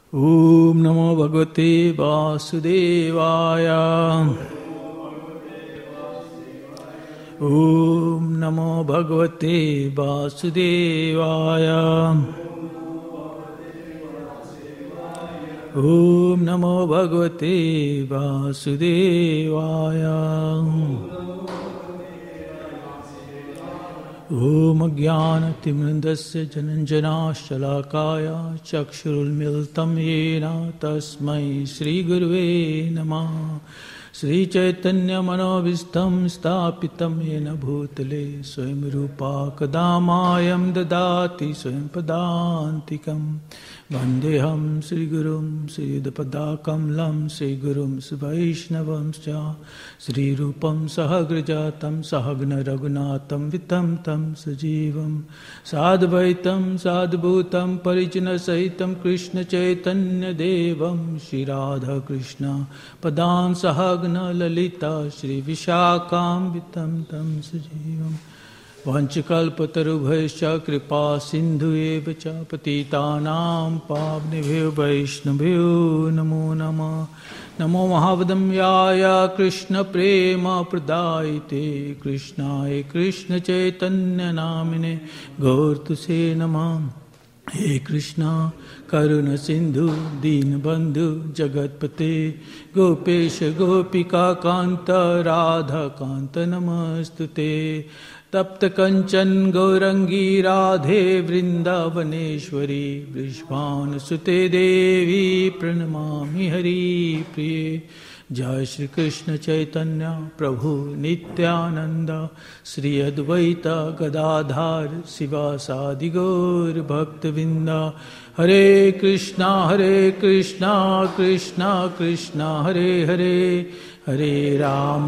ओम नमो भगवते वासुदेवाय। ओम नमो भगवते वासुदेवाय। ओम नमो भगवते वासुदेवाय। ओम अज्ञानतिमिरन्दस्य जनञ्जनाशलाकाय चक्षुरुन्मिलितं येन तस्मै श्रीगुरुवे नमः। श्रीचैतन्यमनोभीष्टं स्थापितं येन भूतले स्वयं रूपा कदा मायं ददाति स्वयं पदान्तिकं। वन्देऽहं श्रीगुरुं श्रीयुतपदाकमलं श्रीगुरुं वैष्णवंश्च। श्रीरूपं सहग्रजातं सहगण रघुनाथं वितं तं सजीवं साद्वैतं साद्भूतं परिजनसहितं कृष्णचैतन्यदेवं श्रीराधाकृष्ण पदां सहगण ललिता श्रीविशाखान्वितं तं सजीवं। वंशकल्पतरुभ्यश्च कृपा सिन्धुएव च पतितानां पावनेभ्यो वैष्णवेभ्यो नमो नमः। नमो महावदम्याय कृष्णप्रेमप्रदायिते कृष्णाय कृष्णचैतन्यनामिने गौरतुसे नमः। हे कृष्णा करुण सिंधु दीनबंधु जगतपते गोपेश गोपिका कांत राधा कांत नमस्तुते। तप्त कंचन गौरंगी राधे वृंदावनेश्वरी वृषभानुसुते देवी प्रणमामि हरि प्रिये। जय श्री कृष्ण चैतन्य प्रभु नित्यानंद श्री अद्वैत गदाधर शिवासादि गौर भक्तवृंद। हरे कृष्णा कृष्णा कृष्णा हरे हरे हरे राम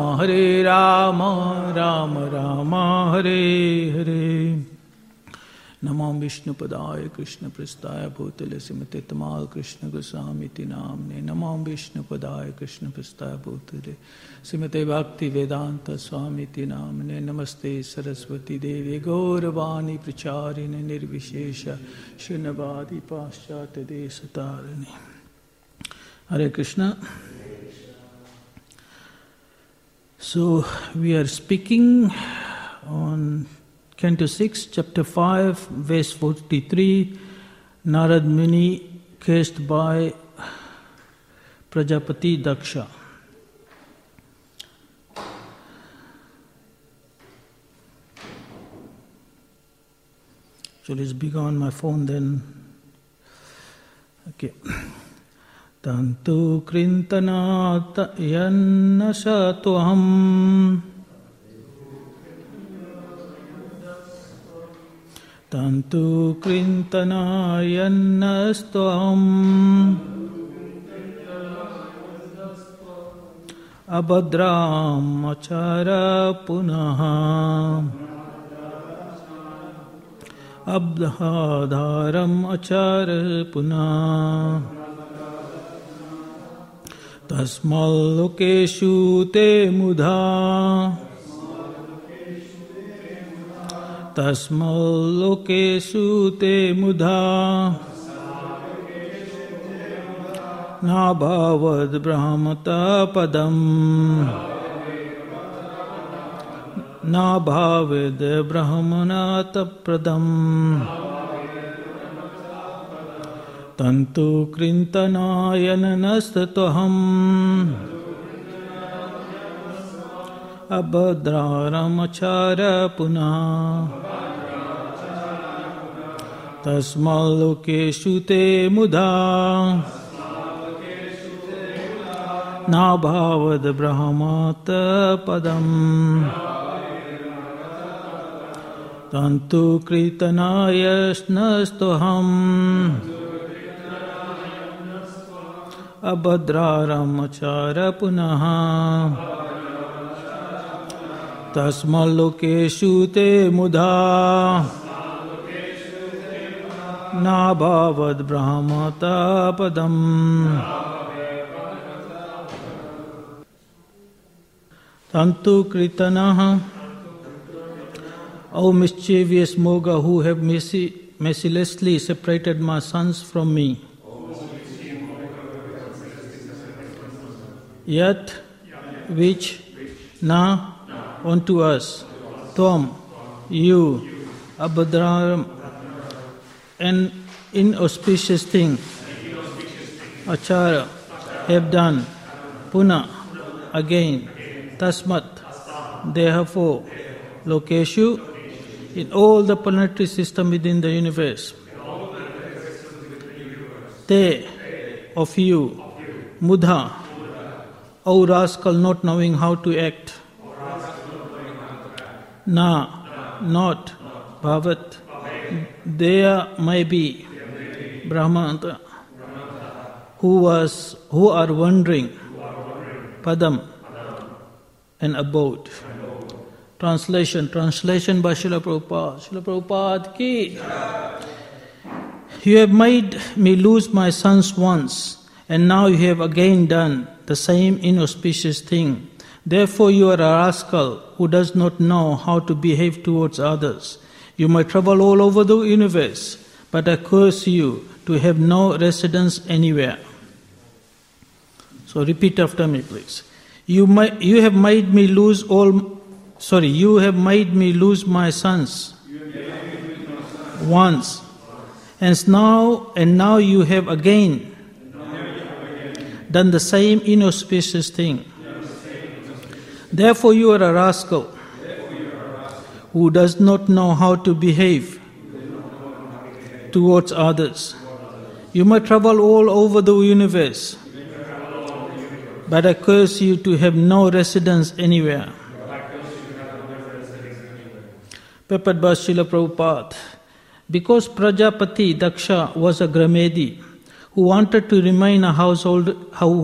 राम राम हरे हरे। नमो विष्णुपदाय कृष्ण प्रस्थाय भूतले श्रीमते तमाल कृष्ण गोस्वामीति नाम्ने। नमो विष्णुपदाय कृष्ण प्रस्थाय भूतले श्रीमते भक्ति वेदांत स्वामीति नाम्ने। नमस्ते सरस्वती देवी गौरवाणी प्रचारिणे निर्विशेष शून्यवादी पाश्चात्य देशतारिणे। हरे Krishna. So we are speaking on Canto 6, Chapter 5, Verse 43, Narad Muni cursed by Prajapati Daksha. So let's begin on my phone then. Okay. Tantu krintana yanna satuham Tantu krintana yannastvaham abhadram achara punaha abdhadaram achara punaha tasmal lokeshu te mudha Tasmal lokeshu te mudha na bhavad brahmata padam na bhavid brahmanata pradam tantu krintanayanastatoham abhadraramachara punah tasmal lokeshu te mudha na bhavad brahmata padam tantu kritanayasnastoham abhadraramachara punah tasmal lokeshu te mudha na bhavad brahmata padam tantu kritanaha. O mischievous Moga, who have mercilessly separated my sons from me. Yat, which, na, unto us, Tvam, you, Abhadram, an inauspicious thing, Achara, have done, Puna, again, Tasmat, therefore, Lokeshu, in all the planetary system within the universe, Te, of you, Mudha, O rascal not knowing how to act, Na, not, Bhavat, there may be, Brahmanta, who are wandering, Padam, an abode. Translation by Srila Prabhupada. Srila Prabhupada ki. You have made me lose my sons once, and now you have again done the same inauspicious thing. Therefore you are a rascal who does not know how to behave towards others. You might travel all over the universe, but I curse you to have no residence anywhere. So repeat after me, please. You have made me lose my sons once, and now you have again done the same inauspicious thing. Therefore you are a rascal who does not know how to behave towards others. You might travel all over the universe, but I curse you to have no residence anywhere. Prepared by Srila Prabhupada. Because Prajapati Daksha was a Gramedi who wanted to remain in householder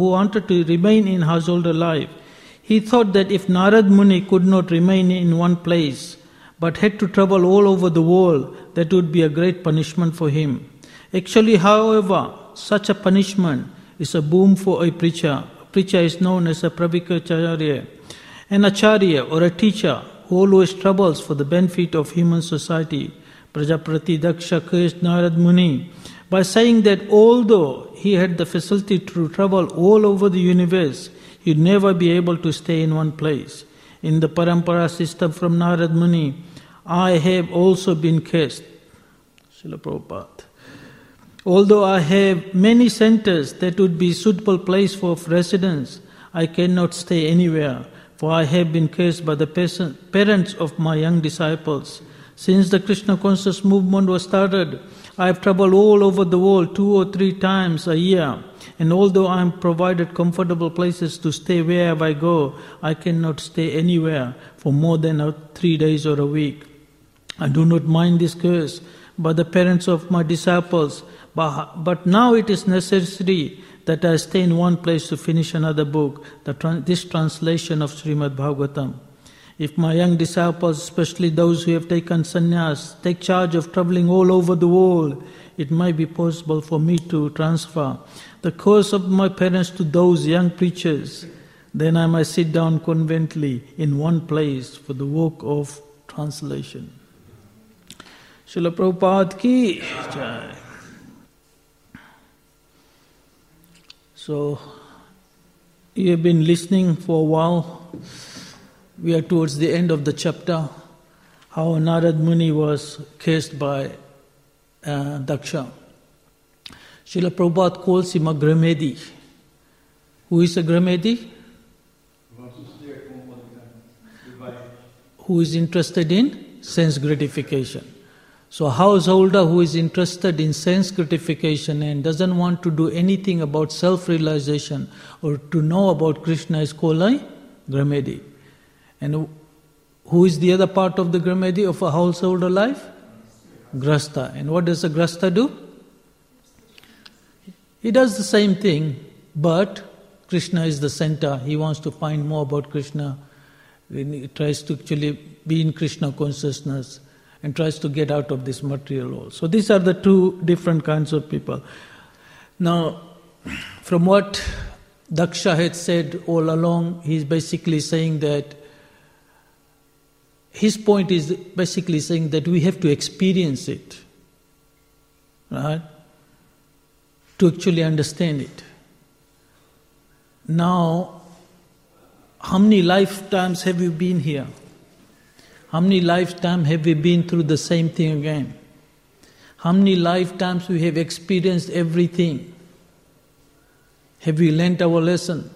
life, he thought that if Narad Muni could not remain in one place but had to travel all over the world, that would be a great punishment for him. Actually, however, such a punishment is a boom for a preacher. A preacher is known as a Pravikacharya, an acharya or a teacher who always troubles for the benefit of human society. Prajapati Daksha cursed Narad Muni by saying that although he had the facility to travel all over the universe, he would never be able to stay in one place. In the Parampara system from Narad Muni, I have also been cursed. Srila Prabhupada. Although I have many centers that would be suitable place for residence, I cannot stay anywhere, for I have been cursed by the parents of my young disciples. Since the Krishna conscious movement was started, I have traveled all over the world 2 or 3 times a year, and although I am provided comfortable places to stay wherever I go, I cannot stay anywhere for more than 3 days or a week. I do not mind this curse by the parents of my disciples, but now it is necessary that I stay in one place to finish another book, this translation of Srimad Bhagavatam. If my young disciples, especially those who have taken sannyas, take charge of traveling all over the world, it might be possible for me to transfer the curse of my parents to those young preachers. Then I might sit down convently in one place for the work of translation. Srila Prabhupada ki jai. So, you have been listening for a while. We are towards the end of the chapter, how Narad Muni was cursed by Daksha. Srila Prabhupada calls him a Gramedi. Who is a Gramedi? Who is interested in sense gratification. So a householder who is interested in sense gratification and doesn't want to do anything about self-realization or to know about Krishna is called a Gramedi. And who is the other part of the Gramedi of a householder life? Grasta. And what does a Grasta do? He does the same thing, but Krishna is the center. He wants to find more about Krishna. He tries to actually be in Krishna consciousness and tries to get out of this material world. So these are the 2 different kinds of people. Now, from what Daksha had said all along, he's basically saying that his point is basically saying that we have to experience it, right, to actually understand it. Now, how many lifetimes have you been here? How many lifetimes have we been through the same thing again? How many lifetimes we have experienced everything? Have we learnt our lesson?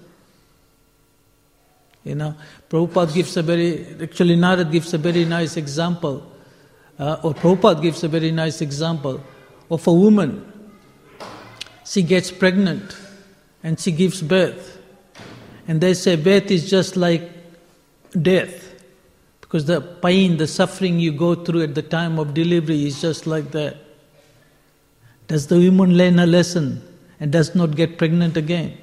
Prabhupada gives Narad gives a very nice example, or Prabhupada gives a very nice example of a woman. She gets pregnant and she gives birth. And they say birth is just like death, because the pain, the suffering you go through at the time of delivery is just like that. Does the woman learn a lesson and does not get pregnant again?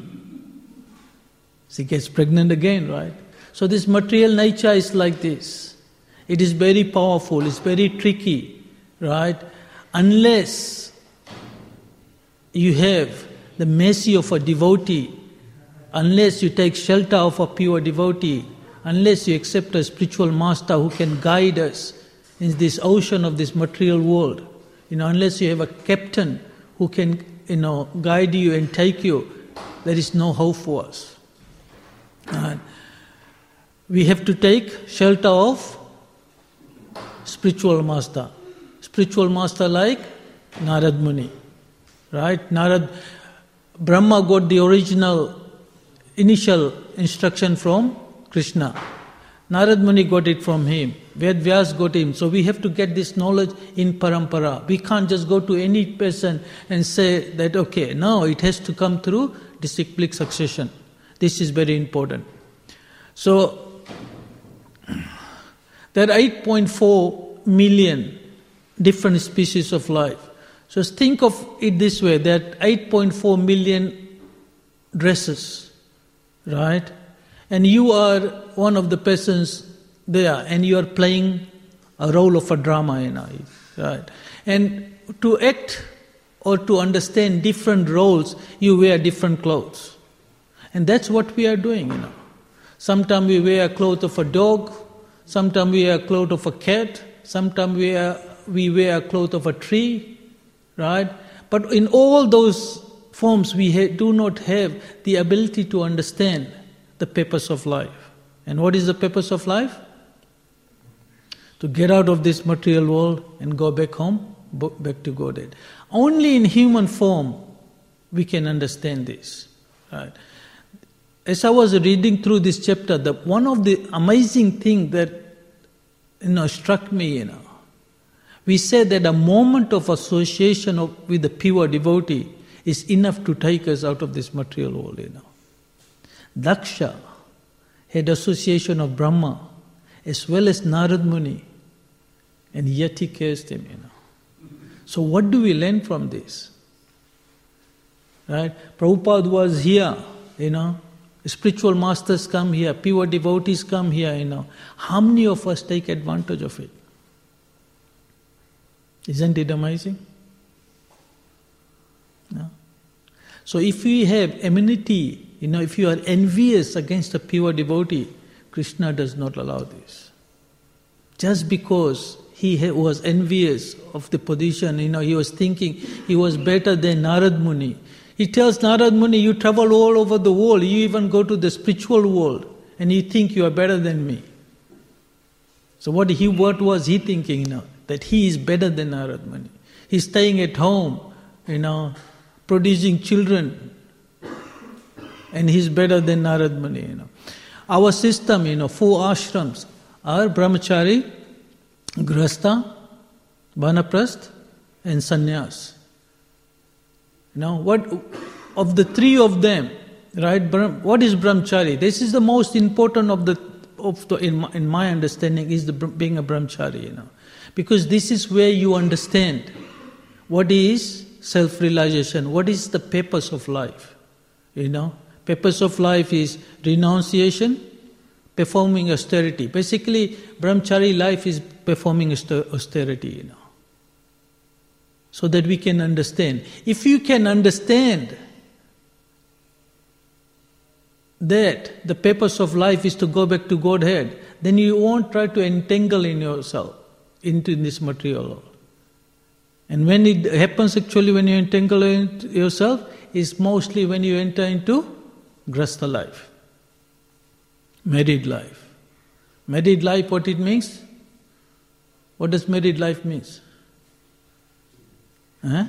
She gets pregnant again, right? So this material nature is like this. It is very powerful, it's very tricky, right? Unless you have the mercy of a devotee, unless you take shelter of a pure devotee, unless you accept a spiritual master who can guide us in this ocean of this material world, unless you have a captain who can, guide you and take you, there is no hope for us. We have to take shelter of spiritual master. Spiritual master like Narad Muni. Right? Brahma got the initial instruction from Krishna. Narad Muni got it from him. Ved Vyas got him. So we have to get this knowledge in parampara. We can't just go to any person and say that, okay, no, it has to come through disciplic succession. This is very important. So, there are 8.4 million different species of life. So think of it this way, that 8.4 million dresses, right? And you are one of the persons there, and you are playing a role of a drama, right? And to act or to understand different roles, you wear different clothes. And that's what we are doing, Sometimes we wear a cloth of a dog, sometimes we wear a cloth of a cat, sometimes we wear a cloth of a tree, right? But in all those forms, we do not have the ability to understand the purpose of life. And what is the purpose of life? To get out of this material world and go back home, back to Godhead. Only in human form we can understand this, right? As I was reading through this chapter, one of the amazing things that struck me, we say that a moment of association with the pure devotee is enough to take us out of this material world. Daksha had association of Brahma as well as Narad Muni, and yet he cursed him. So what do we learn from this? Right? Prabhupada was here, Spiritual masters come here, pure devotees come here, How many of us take advantage of it? Isn't it amazing? No? So if we have enmity, if you are envious against a pure devotee, Krishna does not allow this. Just because he was envious of the position, he was thinking he was better than Narad Muni. He tells Narad Muni, you travel all over the world, you even go to the spiritual world, and you think you are better than me. So what was he thinking, that he is better than Narad Muni. He's staying at home, producing children, and he's better than Narad Muni. Our system, 4 ashrams are brahmachari, grihastha, vanaprastha, and sannyas. What of the 3 of them, right? What is brahmachari? This is the most important in my understanding, is being a brahmachari. Because this is where you understand what is self-realization, what is the purpose of life. Purpose of life is renunciation, performing austerity. Basically, brahmachari life is performing austerity. So that we can understand. If you can understand that the purpose of life is to go back to Godhead, then you won't try to entangle in yourself into this material world. And when it happens actually, when you entangle yourself, is mostly when you enter into grihastha life. Married life. Married life, what it means? What does married life means? Huh?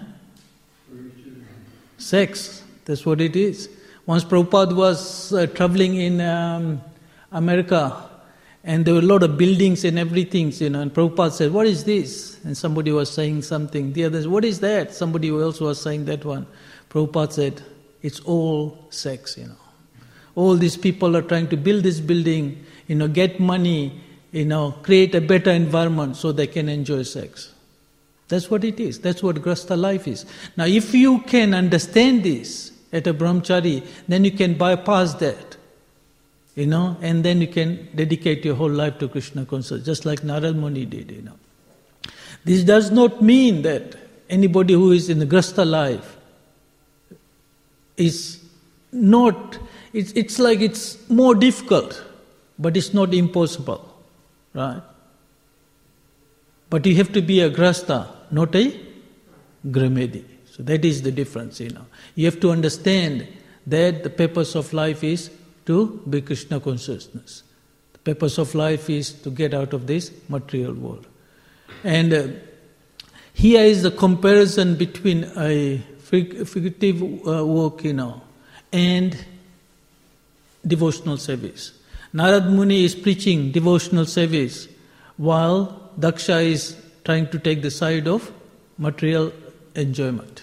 Sex. That's what it is. Once Prabhupada was traveling in America, and there were a lot of buildings and everything, and Prabhupada said, "What is this?" And somebody was saying something. The others, "What is that?" Somebody else was saying that one. Prabhupada said, "It's all sex, All these people are trying to build this building, get money, create a better environment so they can enjoy sex." That's what it is. That's what Grahastha life is. Now, if you can understand this at a brahmachari, then you can bypass that, and then you can dedicate your whole life to Krishna consciousness, just like Narad Muni did, This does not mean that anybody who is in the Grahastha life is not, it's like it's more difficult, but it's not impossible, right? But you have to be a Grahastha, not a Gramedi. So that is the difference, You have to understand that the purpose of life is to be Krishna consciousness. The purpose of life is to get out of this material world. And here is the comparison between a figurative work, and devotional service. Narad Muni is preaching devotional service, while Daksha is trying to take the side of material enjoyment.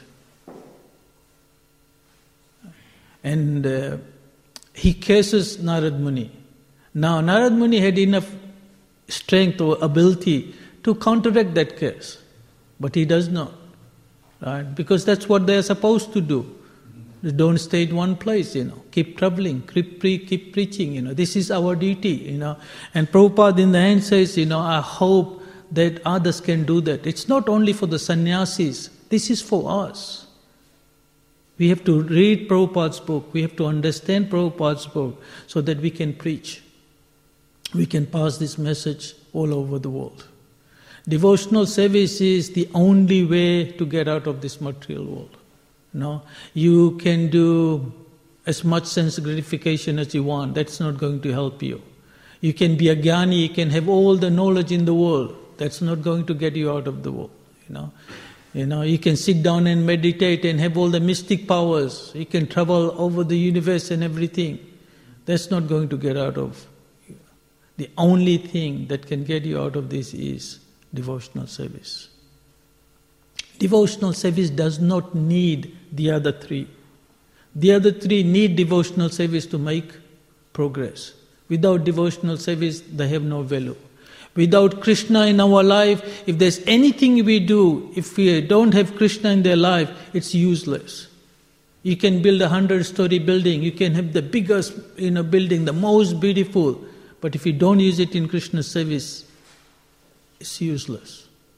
And he curses Narad Muni. Now, Narad Muni had enough strength or ability to counteract that curse, but he does not, right? Because that's what they are supposed to do. Don't stay in one place, Keep traveling, keep preaching, This is our duty, And Prabhupada in the end says, I hope that others can do that. It's not only for the sannyasis, this is for us. We have to read Prabhupada's book, we have to understand Prabhupada's book so that we can preach. We can pass this message all over the world. Devotional service is the only way to get out of this material world. You can do as much sense gratification as you want. That's not going to help you. You can be a jnani, you can have all the knowledge in the world. That's not going to get you out of the world. You can sit down and meditate and have all the mystic powers. You can travel over the universe and everything. That's not going to get out of you. The only thing that can get you out of this is devotional service. Devotional service does not need the other three. The other three need devotional service to make progress. Without devotional service, they have no value. Without Krishna in our life, if there's anything we do, if we don't have Krishna in their life, it's useless. You can build 100-story building, you can have the biggest building, the most beautiful, but if you don't use it in Krishna's service, it's useless.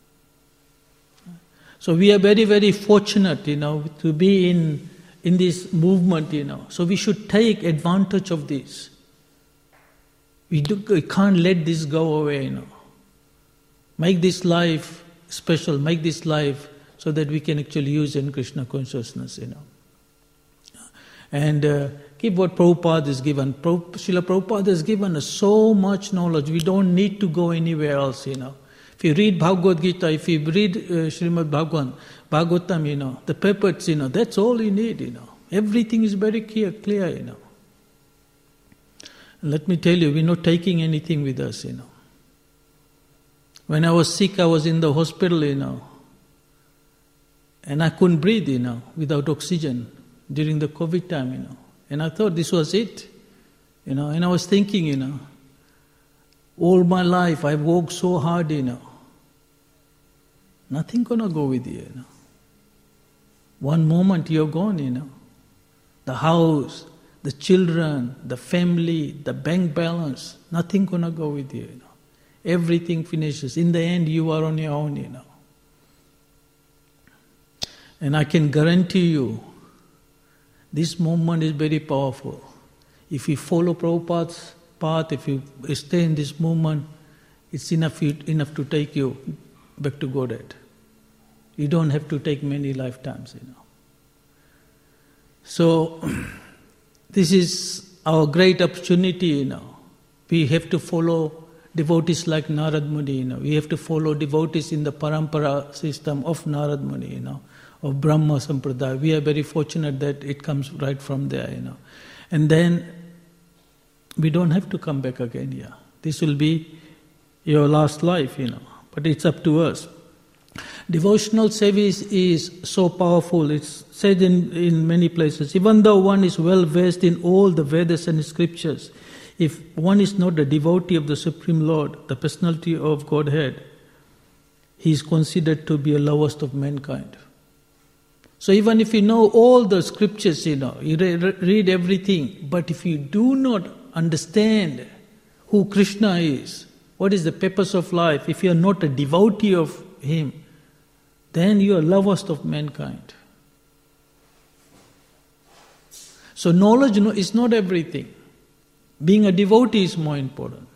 So we are very, very fortunate, to be in this movement, So we should take advantage of this. We can't let this go away, Make this life special, make this life so that we can actually use in Krishna consciousness, And keep what Prabhupada has given. Srila Prabhupada has given us so much knowledge, we don't need to go anywhere else, If you read Bhagavad Gita, if you read Srimad Bhagavatam, the purports, that's all you need, Everything is very clear, And let me tell you, we're not taking anything with us, When I was sick, I was in the hospital, and I couldn't breathe, without oxygen during the COVID time, And I thought this was it, and I was thinking, all my life I've worked so hard, Nothing gonna go with you, One moment you're gone, The house, the children, the family, the bank balance, nothing gonna go with you, Everything finishes. In the end, you are on your own, And I can guarantee you, this moment is very powerful. If you follow Prabhupada's path, if you stay in this movement, it's enough to take you back to Godhead. You don't have to take many lifetimes, So, this is our great opportunity, We have to follow devotees like Narad Muni, We have to follow devotees in the parampara system of Narad Muni, of Brahma Sampradaya. We are very fortunate that it comes right from there, And then we don't have to come back again, This will be your last life, But it's up to us. Devotional service is so powerful. It's said in many places. Even though one is well versed in all the Vedas and scriptures, if one is not a devotee of the Supreme Lord, the personality of Godhead, he is considered to be a lowest of mankind. So even if you know all the scriptures, you read everything, but if you do not understand who Krishna is, what is the purpose of life, if you are not a devotee of him, then you are lowest of mankind. So knowledge is not everything. Being a devotee is more important.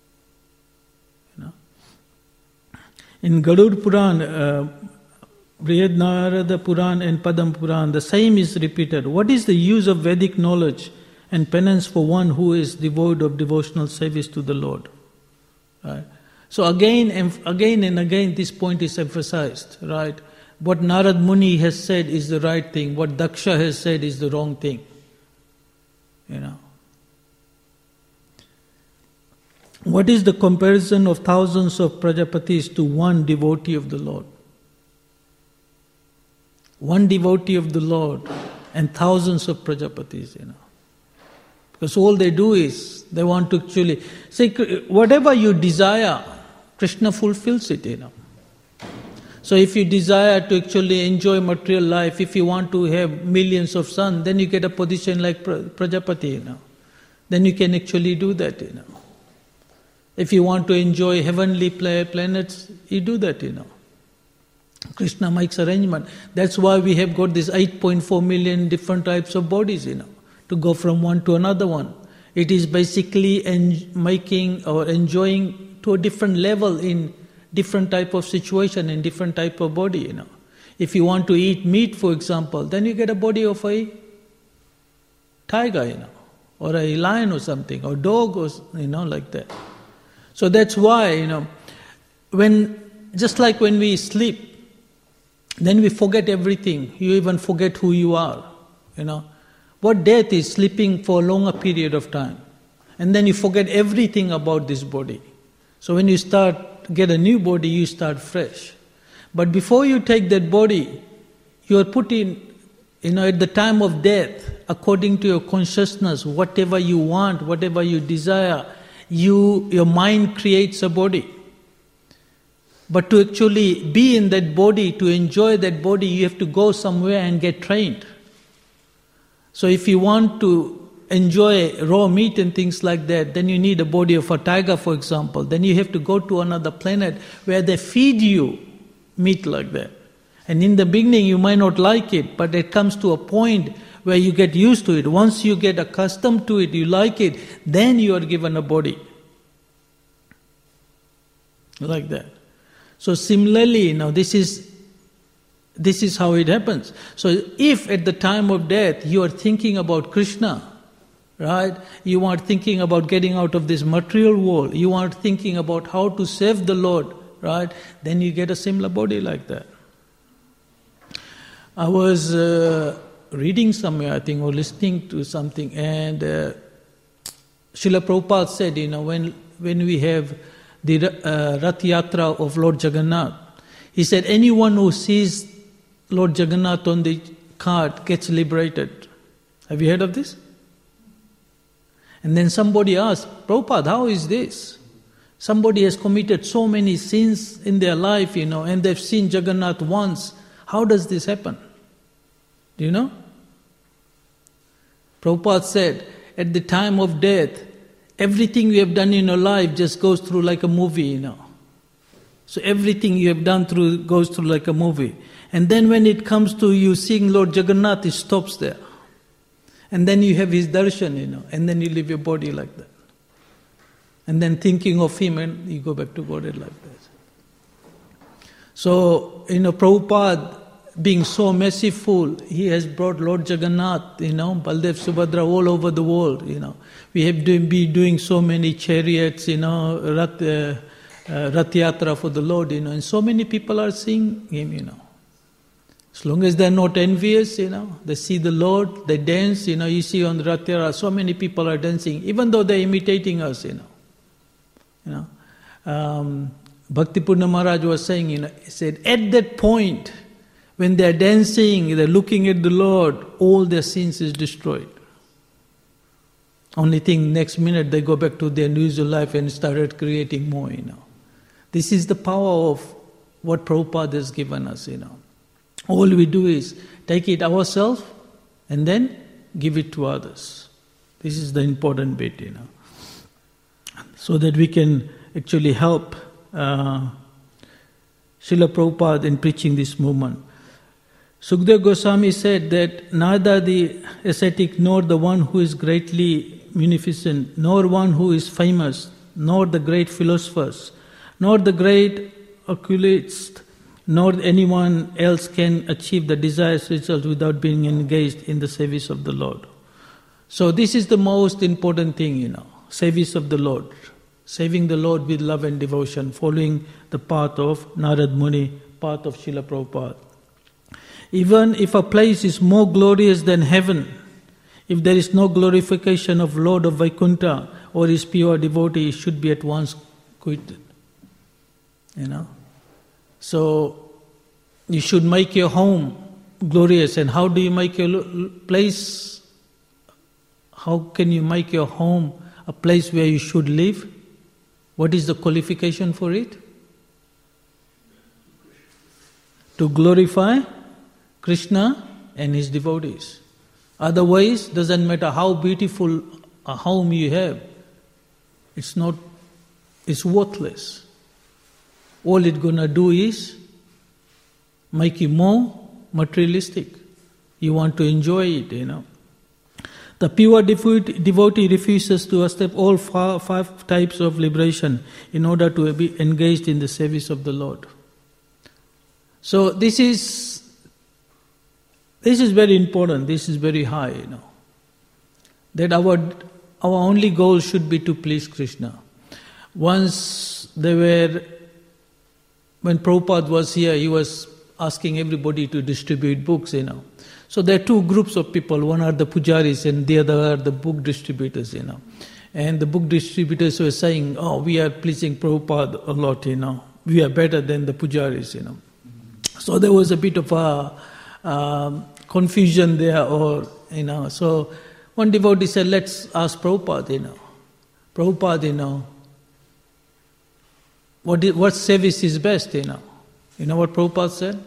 In Garuda Puran, Brihad Narada Puran and Padam Puran, the same is repeated. What is the use of Vedic knowledge and penance for one who is devoid of devotional service to the Lord? Right? So again and again this point is emphasized, right? What Narad Muni has said is the right thing. What Daksha has said is the wrong thing. What is the comparison of thousands of Prajapatis to one devotee of the Lord? One devotee of the Lord and thousands of Prajapatis, Because all they do is, they want to actually... say, whatever you desire, Krishna fulfills it, So if you desire to actually enjoy material life, if you want to have millions of sons, then you get a position like Prajapati, Then you can actually do that, If you want to enjoy heavenly planets, you do that, Krishna makes arrangement. That's why we have got this 8.4 million different types of bodies, to go from one to another one. It is basically making or enjoying to a different level in different type of situation, in different type of body, If you want to eat meat, for example, then you get a body of a tiger, or a lion or something, or dog or, like that. So that's why, just like when we sleep, then we forget everything. You even forget who you are, What death is? Sleeping for a longer period of time. And then you forget everything about this body. So when you get a new body, you start fresh. But before you take that body, you are put in, at the time of death, according to your consciousness, whatever you want, whatever you desire, your mind creates a body. But to actually be in that body, to enjoy that body, you have to go somewhere and get trained. So if you want to enjoy raw meat and things like that, then you need a body of a tiger, for example. Then you have to go to another planet where they feed you meat like that. And in the beginning you might not like it, but it comes to a point where you get used to it. Once you get accustomed to it, you like it, then you are given a body. Like that. So similarly, this is how it happens. So if at the time of death you are thinking about Krishna, right? You are thinking about getting out of this material world, you are thinking about how to serve the Lord, right? Then you get a similar body like that. I was reading somewhere, I think, or listening to something, and Srila Prabhupada said, when we have the Rath Yatra of Lord Jagannath, he said, anyone who sees Lord Jagannath on the cart gets liberated. Have you heard of this? And then somebody asked, Prabhupada, how is this? Somebody has committed so many sins in their life, and they've seen Jagannath once. How does this happen? Do you know? Prabhupada said, at the time of death, everything you have done in your life just goes through like a movie, So everything you have done goes through like a movie. And then when it comes to you seeing Lord Jagannath, it stops there. And then you have his darshan, and then you leave your body like that. And then thinking of him, and you go back to Godhead like that. So, Prabhupada being so merciful, He has brought Lord Jagannath, Baldev, Subhadra all over the world, We have been doing so many chariots, Rath Yatra for the Lord, and so many people are seeing Him, As long as they're not envious, they see the Lord, they dance, you see on the Rath Yatra, so many people are dancing, even though they're imitating us, Bhaktipurna Maharaj was saying, he said, at that point, when they're dancing, they're looking at the Lord, all their sins is destroyed. Only thing, next minute they go back to their usual life and started creating more, This is the power of what Prabhupada has given us, All we do is take it ourselves and then give it to others. This is the important bit, So that we can actually help Srila Prabhupada in preaching this movement. Sukadeva Goswami said that neither the ascetic nor the one who is greatly munificent, nor one who is famous, nor the great philosophers, nor the great occultist, nor anyone else can achieve the desired results without being engaged in the service of the Lord. So this is the most important thing, service of the Lord. Serving the Lord with love and devotion, following the path of Narad Muni, path of Srila Prabhupada. Even if a place is more glorious than heaven, if there is no glorification of Lord of Vaikuntha or his pure devotee, it should be at once quitted. So, you should make your home glorious. And how do you make your place? How can you make your home a place where you should live? What is the qualification for it? To glorify Krishna and his devotees. Otherwise, doesn't matter how beautiful a home you have, it's worthless. All it's gonna do is make you more materialistic. You want to enjoy it, The pure devotee refuses to accept all five types of liberation in order to be engaged in the service of the Lord. So this is very important, this is very high, That our only goal should be to please Krishna. Once when Prabhupada was here, he was asking everybody to distribute books, So there are two groups of people. One are the pujaris and the other are the book distributors, And the book distributors were saying, we are pleasing Prabhupada a lot, We are better than the pujaris, So there was a bit of a confusion there, So one devotee said, let's ask Prabhupada, Prabhupada, what service is best, You know what Prabhupada said?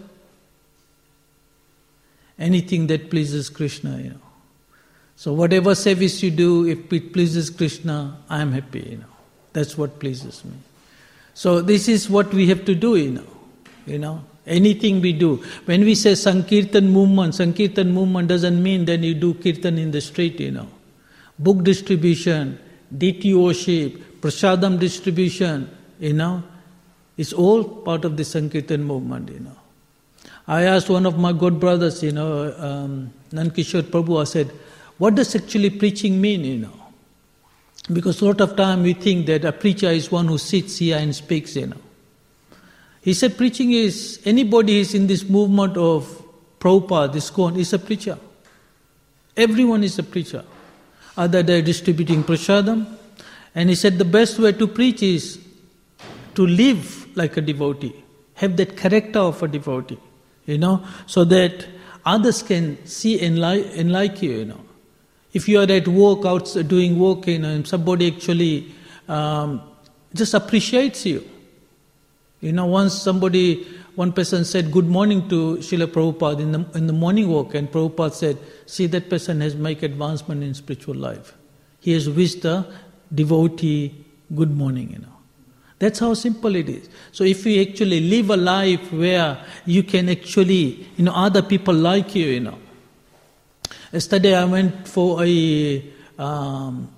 Anything that pleases Krishna, So whatever service you do, if it pleases Krishna, I am happy, That's what pleases me. So this is what we have to do, Anything we do. When we say Sankirtan movement doesn't mean then you do Kirtan in the street, Book distribution, deity worship, prasadam distribution, it's all part of the Sankirtan movement, I asked one of my good brothers, Nankishore Prabhu, I said, what does actually preaching mean, Because a lot of time we think that a preacher is one who sits here and speaks, He said preaching is, anybody who is in this movement of Prabhupada, ISKCON, is a preacher. Everyone is a preacher. Either they are distributing prasadam, and he said the best way to preach is to live like a devotee, have that character of a devotee. So that others can see and like you, If you are at work, out doing work, and somebody actually just appreciates you. Once one person said good morning to Srila Prabhupada in the morning walk, and Prabhupada said, see, that person has made advancement in spiritual life. He has wished the devotee good morning, That's how simple it is. So if you actually live a life where you can actually, other people like you, Yesterday I went for a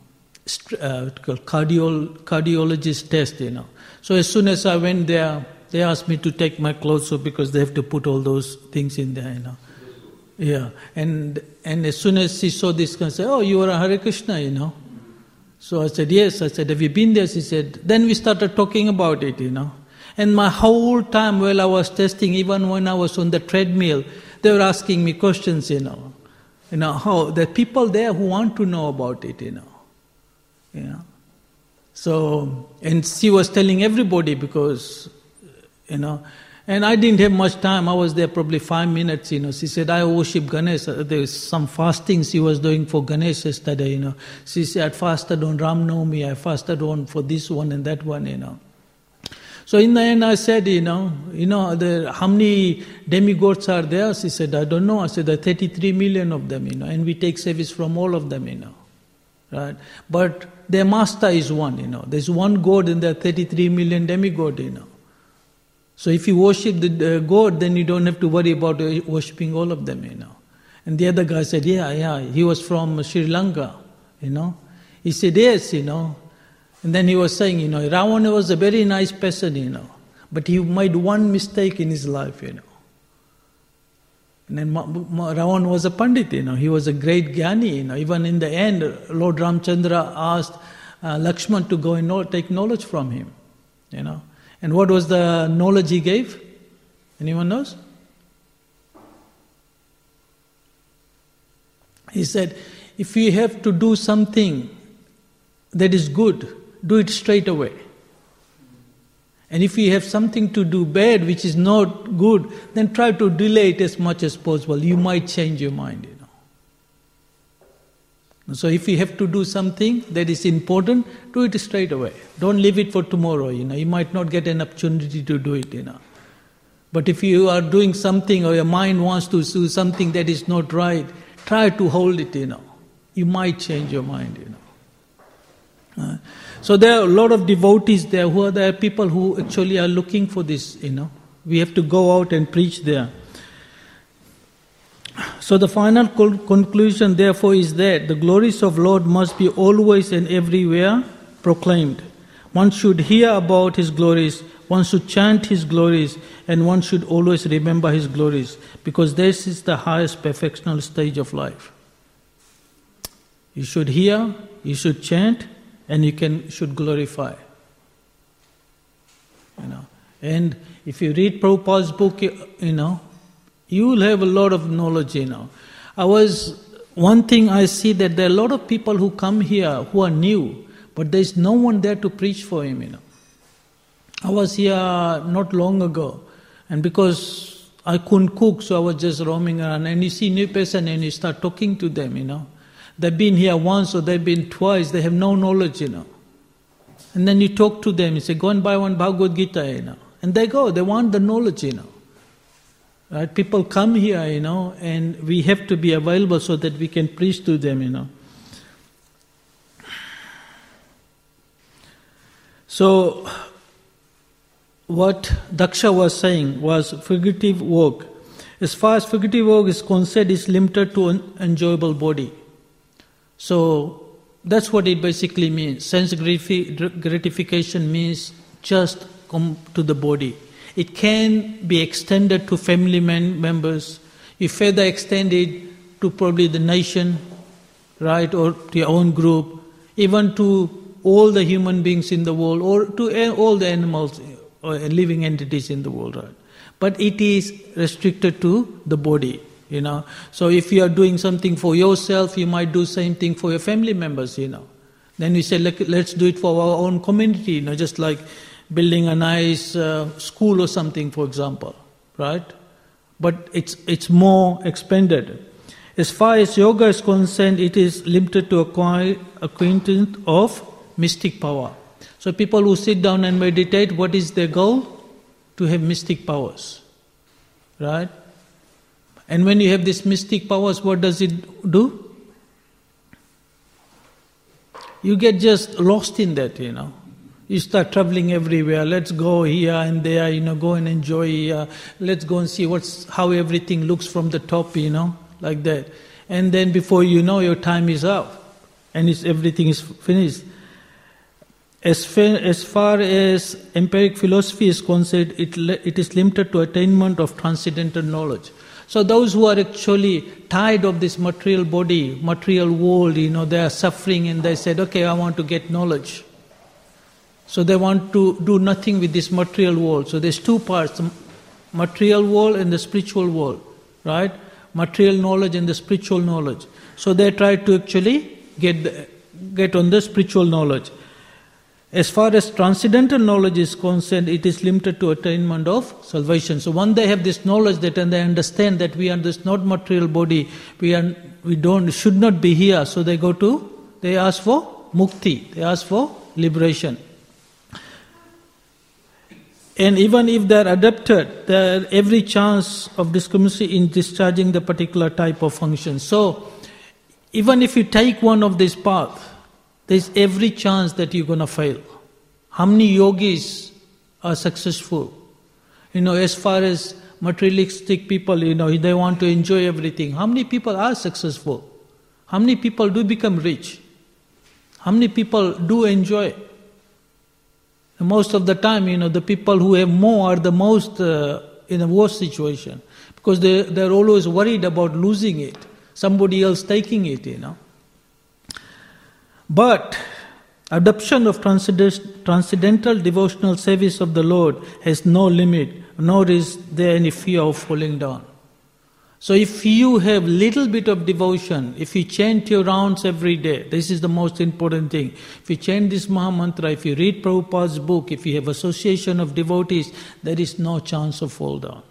cardiologist test, So as soon as I went there, they asked me to take my clothes off because they have to put all those things in there, Yeah, and as soon as she saw this, she said, "Oh, you are a Hare Krishna, So I said, "Yes." I said, "Have you been there?" She said. Then we started talking about it, And my whole time while I was testing, even when I was on the treadmill, they were asking me questions, how there are people there who want to know about it, So, and she was telling everybody because, and I didn't have much time. I was there probably 5 minutes, She said, "I worship Ganesh." There was some fasting she was doing for Ganesh yesterday, She said, "I fasted on Ram Navami, I fasted on for this one and that one, So in the end I said, how many demigods are there? She said, "I don't know." I said, "There are 33 million of them, and we take service from all of them, Right? But their master is one, There's one God and there are 33 million demigods, So if you worship the God, then you don't have to worry about worshipping all of them, And the other guy said, yeah, he was from Sri Lanka, He said, "Yes, And then he was saying, Ravana was a very nice person, but he made one mistake in his life, And then Ravana was a Pandit, he was a great Jnani, Even in the end, Lord Ramchandra asked Lakshman to go and take knowledge from him, And what was the knowledge he gave? Anyone knows? He said, if you have to do something that is good, do it straight away. And if you have something to do bad which is not good, then try to delay it as much as possible. You might change your mind, So if you have to do something that is important, do it straight away. Don't leave it for tomorrow, You might not get an opportunity to do it, But if you are doing something or your mind wants to do something that is not right, try to hold it, You might change your mind, So there are a lot of devotees there there are people who actually are looking for this, We have to go out and preach there. So the final conclusion therefore is that the glories of Lord must be always and everywhere proclaimed. One should hear about His glories, one should chant His glories, and one should always remember His glories, because this is the highest perfectional stage of life. You should hear, you should chant, and you should glorify. And if you read Prabhupada's book, you will have a lot of knowledge, One thing I see that there are a lot of people who come here who are new, but there is no one there to preach for him, I was here not long ago, and because I couldn't cook, so I was just roaming around, and you see a new person and you start talking to them, They've been here once or they've been twice, they have no knowledge, And then you talk to them, you say, "Go and buy one Bhagavad Gita, And they go, they want the knowledge, Right? People come here, and we have to be available so that we can preach to them, So, what Daksha was saying was figurative work. As far as figurative work is concerned, it's limited to an enjoyable body. So, that's what it basically means. Sense gratification means just come to the body. It can be extended to family members. You further extend it to probably the nation, right, or to your own group, even to all the human beings in the world, or to all the animals or living entities in the world, right? But it is restricted to the body, So if you are doing something for yourself, you might do same thing for your family members, Then we say, let's do it for our own community, just like building a nice school or something, for example, right? But it's more expanded. As far as yoga is concerned, it is limited to acquaintance of mystic power. So people who sit down and meditate, what is their goal? To have mystic powers, right? And when you have these mystic powers, what does it do? You get just lost in that, You start traveling everywhere. Let's go here and there, go and enjoy here. Let's go and see how everything looks from the top, like that. And then before you know, your time is up and everything is finished. As far as empiric philosophy is concerned, it is limited to attainment of transcendental knowledge. So those who are actually tired of this material body, material world, they are suffering and they said, okay, I want to get knowledge. So they want to do nothing with this material world. So there's two parts, the material world and the spiritual world, right? Material knowledge and the spiritual knowledge. So they try to actually get on the spiritual knowledge. As far as transcendental knowledge is concerned, it is limited to attainment of salvation. So once they have this knowledge that and they understand that we are this not material body, should not be here. So they ask for mukti, they ask for liberation. And even if they are adapted, there are every chance of discriminacy in discharging the particular type of function. So even if you take one of these paths, there's every chance that you're going to fail. How many yogis are successful? As far as materialistic people, they want to enjoy everything. How many people are successful? How many people do become rich? How many people do enjoy? Most of the time, the people who have more are the most in a worse situation. Because they're always worried about losing it. Somebody else taking it, But adoption of transcendental devotional service of the Lord has no limit, nor is there any fear of falling down. So if you have little bit of devotion, if you chant your rounds every day, this is the most important thing. If you chant this Maha Mantra, if you read Prabhupada's book, if you have association of devotees, there is no chance of fall down.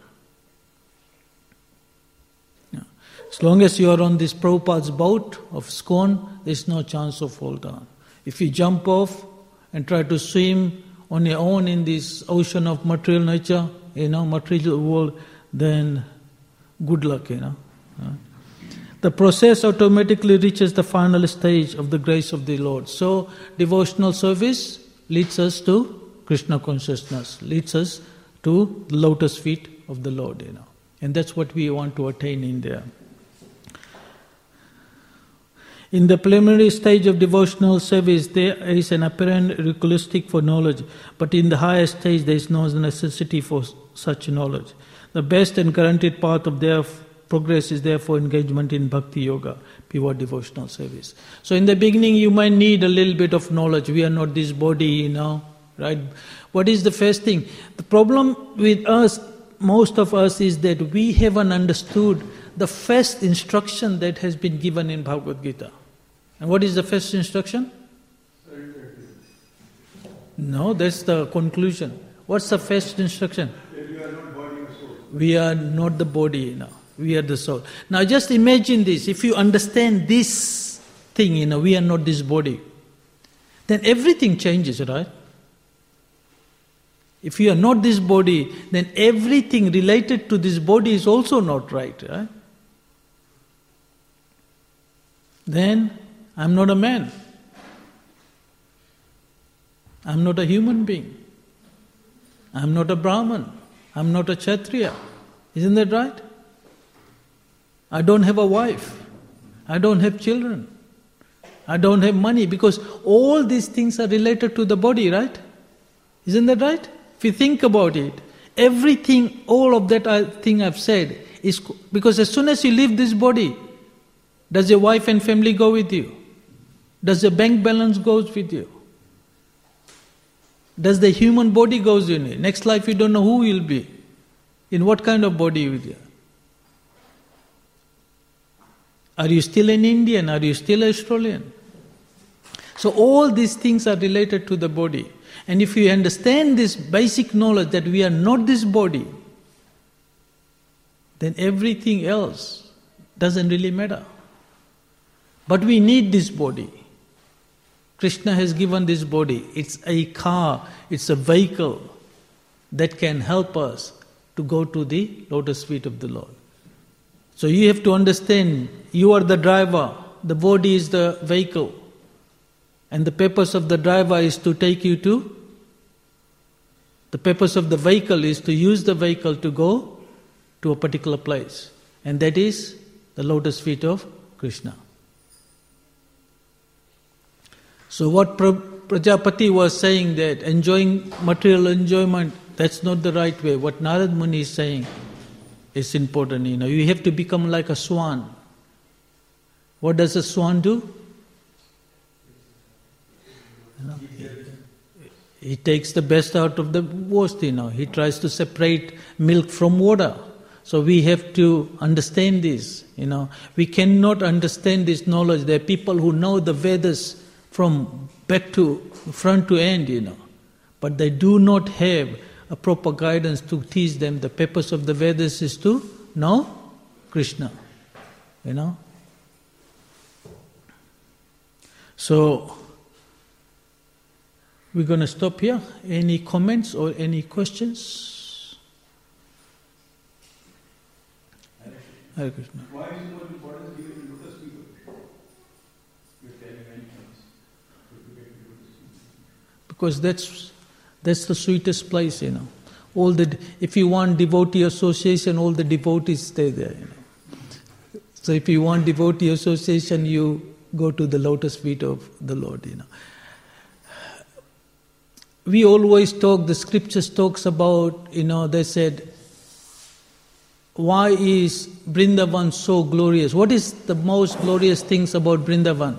As long as you are on this Prabhupada's boat of ISKCON, there is no chance of fall down. If you jump off and try to swim on your own in this ocean of material nature, material world, then good luck, The process automatically reaches the final stage of the grace of the Lord. So, devotional service leads us to Krishna consciousness, leads us to the lotus feet of the Lord, And that's what we want to attain in there. In the preliminary stage of devotional service, there is an apparent requisite for knowledge, but in the higher stage, there is no necessity for such knowledge. The best and guaranteed path of their progress is therefore engagement in bhakti yoga, pure devotional service. So in the beginning, you might need a little bit of knowledge. We are not this body, right? What is the first thing? The problem with us, most of us, is that we haven't understood the first instruction that has been given in Bhagavad Gita. And what is the first instruction? No, that's the conclusion. What's the first instruction? That you are not body or soul. We are not the body, we are the soul. Now just imagine this, if you understand this thing, we are not this body, then everything changes, right? If you are not this body, then everything related to this body is also not right? Then I'm not a man. I'm not a human being. I'm not a Brahman. I'm not a Kshatriya. Isn't that right? I don't have a wife. I don't have children. I don't have money, because all these things are related to the body, right? Isn't that right? If you think about it, everything, all of that thing I've said is because as soon as you leave this body, does your wife and family go with you? Does your bank balance goes with you? Does the human body goes in it? Next life you don't know who you'll be. In what kind of body you will be. Are you still an Indian? Are you still Australian? So all these things are related to the body. And if you understand this basic knowledge that we are not this body, then everything else doesn't really matter. But we need this body. Krishna has given this body. It's a car, it's a vehicle that can help us to go to the lotus feet of the Lord. So you have to understand, you are the driver, the body is the vehicle. And the purpose of the driver is to take you to, the purpose of the vehicle is to use the vehicle to go to a particular place. And that is the lotus feet of Krishna. So what Prajapati was saying that enjoying material enjoyment, that's not the right way. What Narad Muni is saying is important. You have to become like a swan. What does a swan do? He takes the best out of the worst. He tries to separate milk from water. So we have to understand this. We cannot understand this knowledge. There are people who know the Vedas from back to front to end, but they do not have a proper guidance to teach them. The purpose of the Vedas is to know Krishna. So we're going to stop here. Any comments or any questions? Hare Krishna. Why is it more important to give it to lotus people? You're telling many times. Because that's the sweetest place, If you want devotee association, all the devotees stay there, So if you want devotee association, you go to the lotus feet of the Lord, We always talk, the scriptures talks about, they said, why is Vrindavan so glorious? What is the most glorious things about Vrindavan?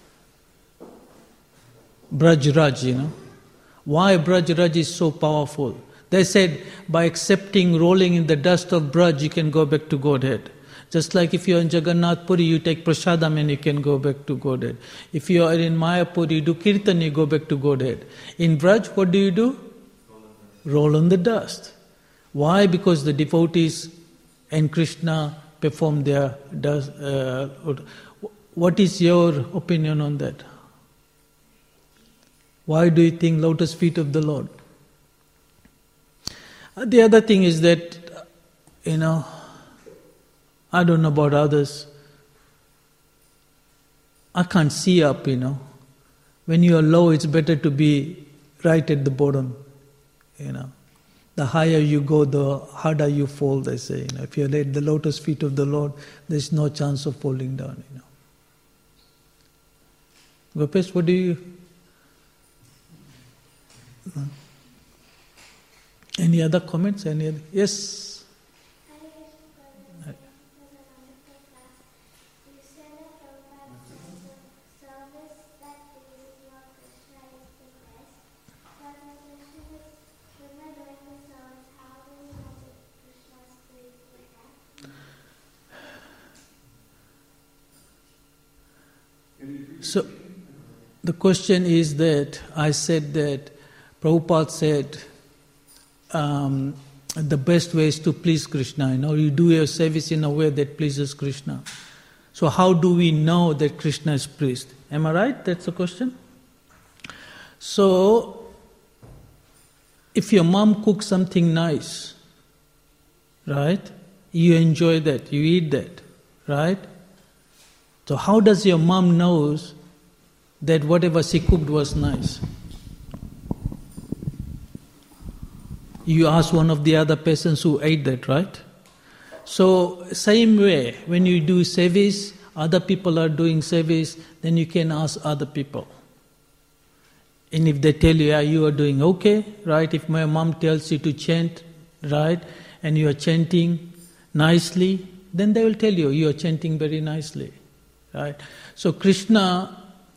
Braj Raj, Why Braj Raj is so powerful? They said, by accepting rolling in the dust of Braj, you can go back to Godhead. Just like if you're in Jagannath Puri, you take prasadam and you can go back to Godhead. If you are in Mayapur, you do kirtan, you go back to Godhead. In Braj, what do you do? Roll on the dust. Why? Because the devotees and Krishna perform their dust. What is your opinion on that? Why do you think lotus feet of the Lord? The other thing is that, I don't know about others. I can't see up, When you are low, it's better to be right at the bottom, The higher you go, the harder you fall, they say. If you're at the lotus feet of the Lord, there's no chance of falling down, Gopesh, what do you... Any other comments? Yes? So, the question is that, I said that, Prabhupada said, the best way is to please Krishna. You do your service in a way that pleases Krishna. So how do we know that Krishna is pleased? Am I right? That's the question? So, if your mom cooks something nice, right? You enjoy that, you eat that, right? So how does your mom knows that whatever she cooked was nice? You ask one of the other persons who ate that, right? So, same way, when you do service, other people are doing service, then you can ask other people. And if they tell you, yeah, you are doing okay, right? If my mom tells you to chant, right? And you are chanting nicely, then they will tell you, you are chanting very nicely, right? So, Krishna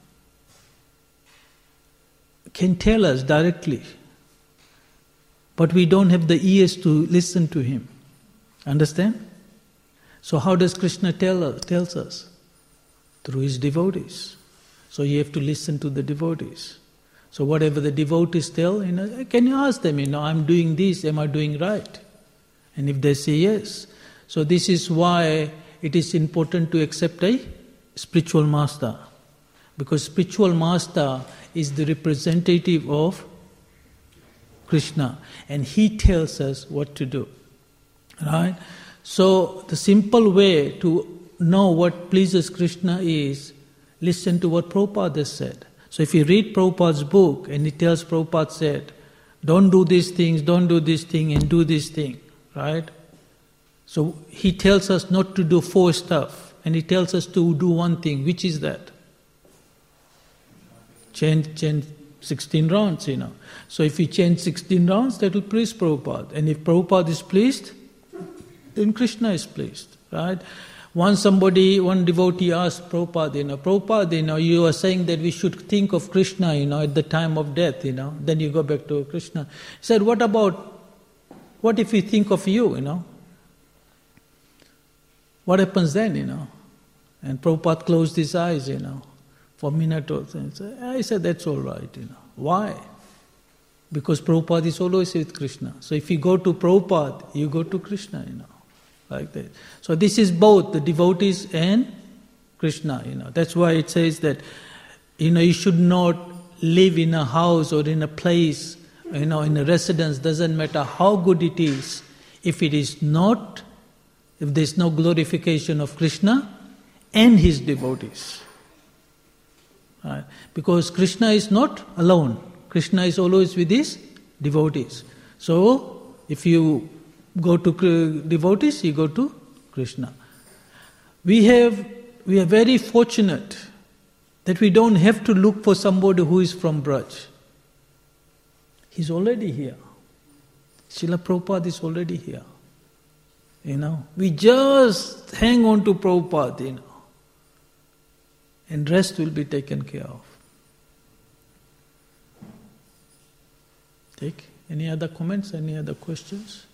can tell us directly, but we don't have the ears to listen to him. Understand? So how does Krishna tells us? Through his devotees. So you have to listen to the devotees. So whatever the devotees tell, can you ask them, I'm doing this, am I doing right? And if they say yes. So this is why it is important to accept a spiritual master. Because spiritual master is the representative of Krishna, and he tells us what to do. Right? So the simple way to know what pleases Krishna is listen to what Prabhupada has said. So if you read Prabhupada's book and he tells Prabhupada said, don't do these things, don't do this thing and do this thing, right? So he tells us not to do 4 stuff and he tells us to do one thing. Which is that? Chant 16 rounds, So if you change 16 rounds, that will please Prabhupada. And if Prabhupada is pleased, then Krishna is pleased, right? One devotee asked Prabhupada, Prabhupada, you are saying that we should think of Krishna, at the time of death, then you go back to Krishna. He said, what if we think of you, What happens then, And Prabhupada closed his eyes, for a minute or so. I said, that's all right, Why? Because Prabhupada is always with Krishna. So if you go to Prabhupada, you go to Krishna, like that. So this is both the devotees and Krishna, That's why it says that, you should not live in a house or in a place, in a residence, doesn't matter how good it is, if there's no glorification of Krishna and his devotees. Right? Because Krishna is not alone. Krishna is always with his devotees. So, if you go to devotees, you go to Krishna. We are very fortunate that we don't have to look for somebody who is from Braj. He's already here. Srila Prabhupada is already here. We just hang on to Prabhupada, and rest will be taken care of. Take any other comments, any other questions?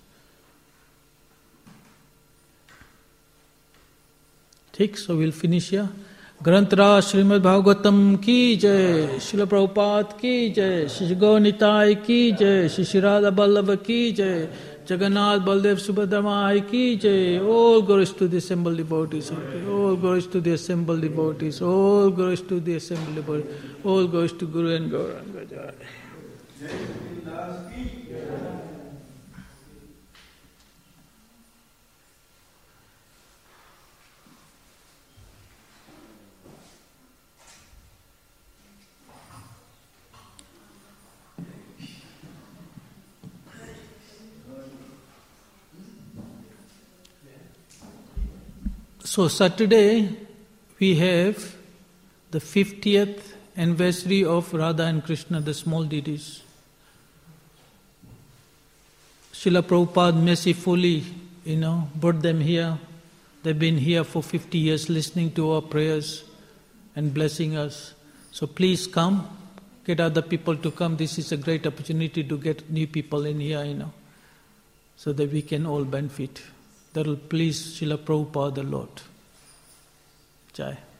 Take, so we'll finish here. Granthra Srimad Bhagavatam ki jai, Srila Prabhupada ki jai, Shri Gaur Nitai ki jai, Shri Radha Vallabha ki jai, Jagannath Baldev Subhadra ki jai. All glories to the assembled devotees. All glories to the assembled devotees. All glories to the assembled devotees. All glories to Guru and Gauranga Jai. So Saturday we have the 50th anniversary of Radha and Krishna, the small deities. Srila Prabhupada mercifully, brought them here. They've been here for 50 years listening to our prayers and blessing us. So please come, get other people to come. This is a great opportunity to get new people in here, so that we can all benefit. That will please Srila Prabhupada a lot. Jai.